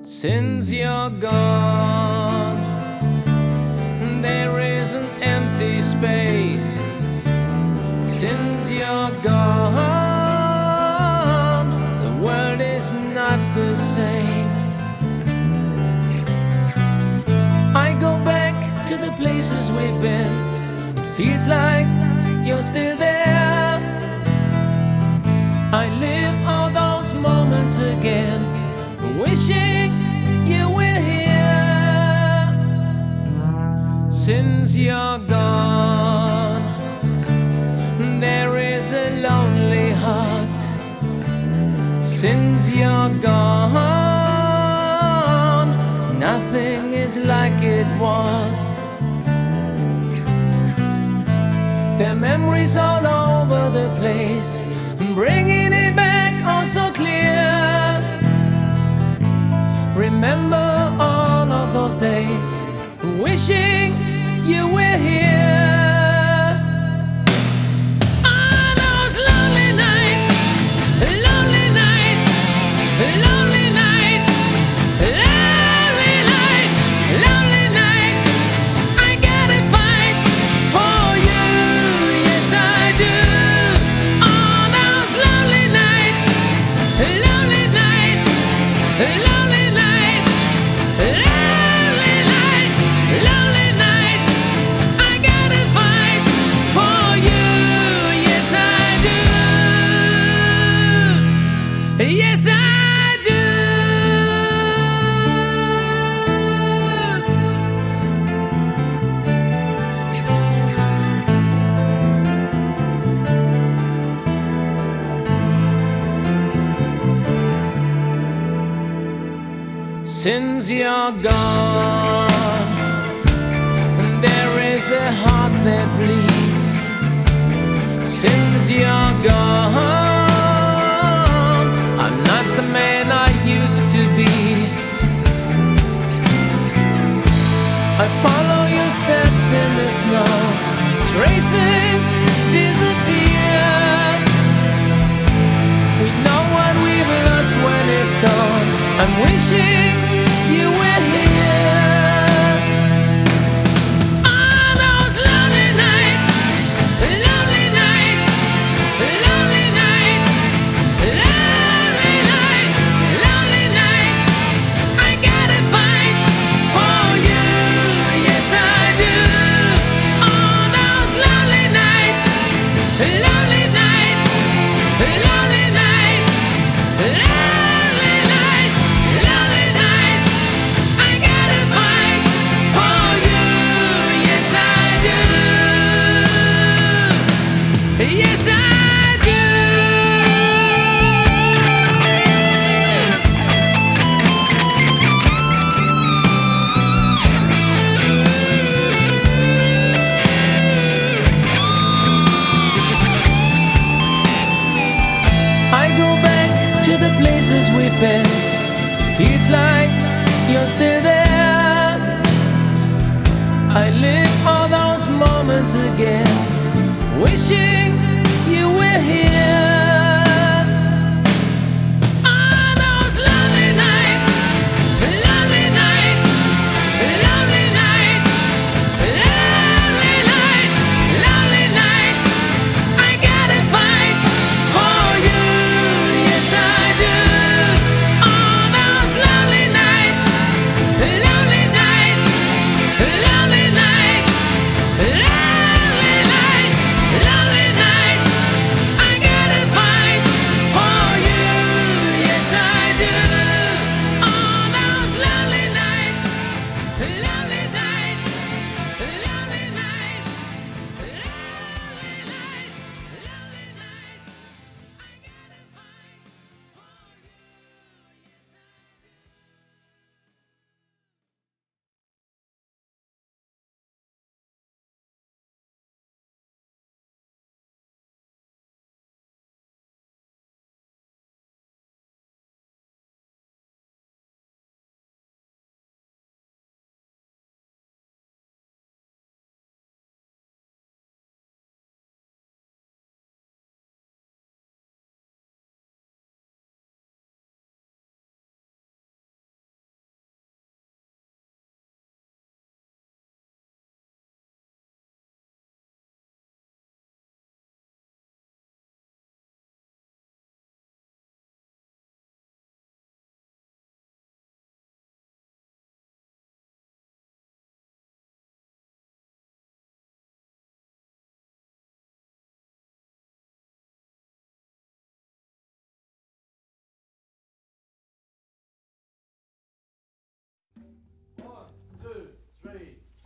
Since you're gone, there is an empty space. Since you're gone, the world is not the same. I go back to the places we've been. It feels like you're still there. I live all those moments again, wishing you were here. Since you're gone, there is a lonely heart. Since you're gone, nothing is like it was. There are memories all over the place, bringing it back oh so clear. Remember all of those days, wishing you were here. On those lonely nights, lonely nights, lonely nights, lonely nights, lonely nights, I gotta fight for you, yes I do. On those lonely nights, lonely nights, lonely nights, lonely nights, lonely nights, I gotta fight for you, yes I do, yes I do. Since you're gone, there is a heart that bleeds. Since you're gone, I'm not the man I used to be. I follow your steps in the snow, traces disappear. We know what we've lost when it's gone. I'm wishing you were here. On those lonely nights, lonely nights, lonely nights, lonely nights, lonely nights, I gotta fight for you, yes I do. On those lonely nights, lonely nights, lonely nights, lonely nights, lonely nights, I gotta fight for you, yes I do, yes I do. I go back to the places we've been. Feels like you're still there. I live all those moments again, wishing you were here. On those lonely nights, lonely nights, lonely nights, lonely nights, lonely nights, I gotta fight for you, yes I do. On those lonely nights, lonely nights, lonely nights, lonely nights, lonely nights, I gotta fight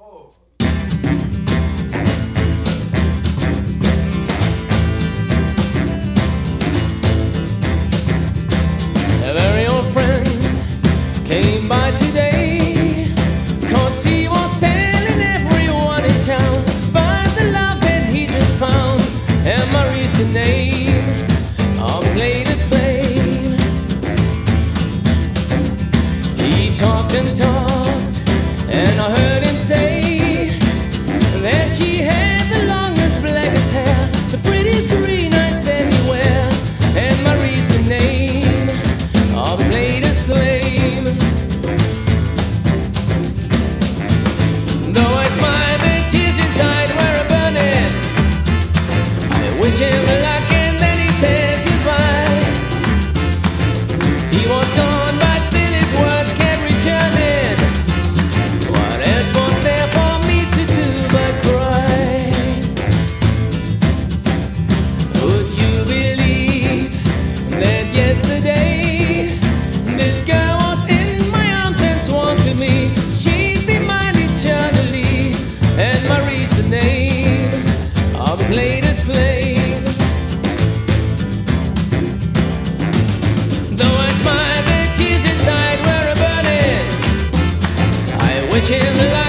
A very old friend came by today, 'cause he was telling everyone in town about the love that he just found. And Marie's the name of his latest flame. He talked and talked, and I heard him say that she had the longest, blackest hair, the prettiest green eyes anywhere. And Marie's the name of his latest flame. Though I smile, the tears inside were a burning. I wish him luck, and then he said goodbye. He was gone, but still his words kept returning. What else was there for me to do but cry? Would you believe that yesterday this girl was in my arms and swore to me she'd be mine eternally? And Marie's the name of his latest flame. Though I smiled, the tears inside were a burning. I wish him luck.